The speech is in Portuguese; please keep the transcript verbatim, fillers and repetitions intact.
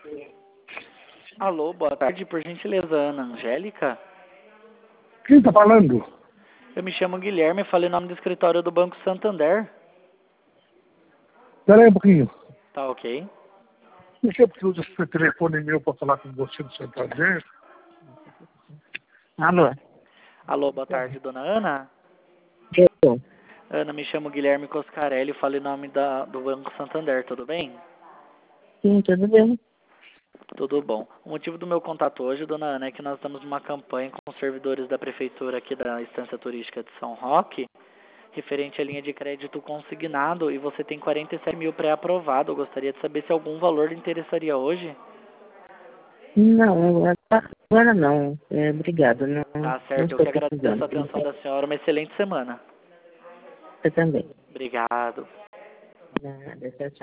Alô, boa tarde, por gentileza, Ana Angélica? Quem tá falando? Eu me chamo Guilherme, falei o nome do escritório do Banco Santander. Espera aí um pouquinho. Tá ok? Não sei porque usa esse telefone meu para falar com você do Santander. Alô? Alô, boa tarde, dona Ana? Eu. Ana, me chamo Guilherme Coscarelli, falei o nome da, do Banco Santander, tudo bem? Sim, tudo bem. Tudo bom. O motivo do meu contato hoje, dona Ana, é que nós estamos numa campanha com os servidores da prefeitura aqui da Estância Turística de São Roque, referente à linha de crédito consignado, e você tem quarenta e sete mil pré-aprovado. Eu gostaria de saber se algum valor lhe interessaria hoje. Não, agora não. É, obrigado. Não, Tá não certo, eu estou que agradeço precisando. a atenção da senhora. Uma excelente semana. Você também. Obrigado. Nada, tchau, tchau.